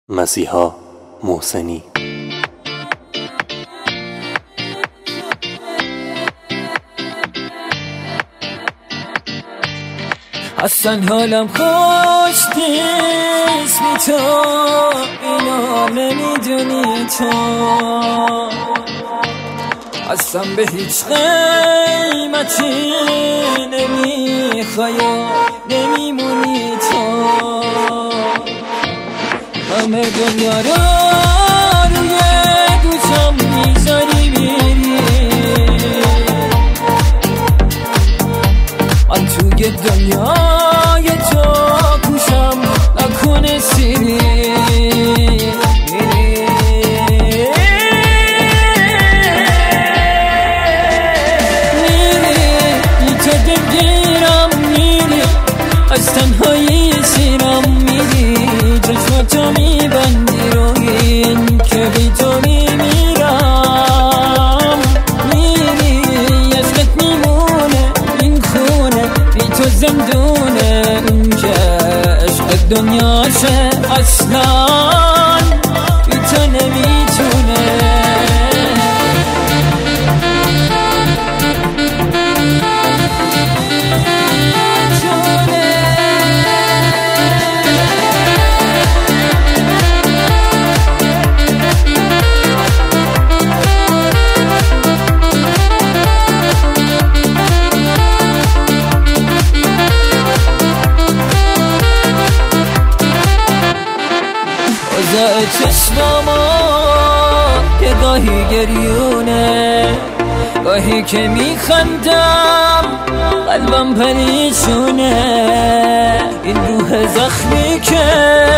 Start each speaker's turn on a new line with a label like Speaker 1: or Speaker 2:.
Speaker 1: مسیحا محسنی.
Speaker 2: اصلا حالم خوش نیست بی تو، اینا نمیدونی تو، اصلا به هیچ قیمتی نمیخوای و نمیمونی تو. همه دنیا رو روی دوشم میذاری میری، من توی دنیای تو گوشم نکنه سیری. از تنهایی سیرم میری، چشماتو میبندی رو این که بی تو میمیرم. میری عشقت میمونه این خونه، بی تو زندونه اینجا عشق دنیاشه، اصلا بی تو نمیتونه. چشماما که گاهی گریونه، گاهی که میخندم قلبم پریشونه. این روح زخمی که